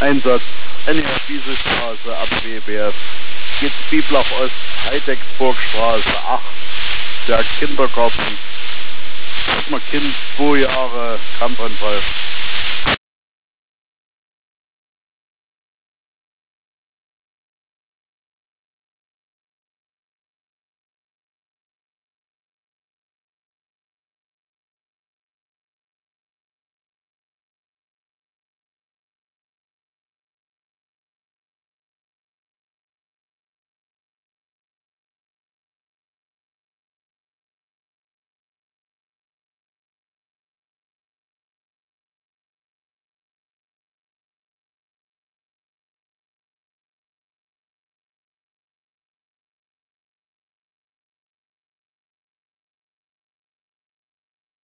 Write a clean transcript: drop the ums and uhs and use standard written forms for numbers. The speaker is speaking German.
Einsatz. Energiewiesestraße ab WBF. Geht Bieblach Ost, Heidecksburgstraße 8. Der Kindergarten. Erstmal Kind, 2 Jahre, Kampfanfall.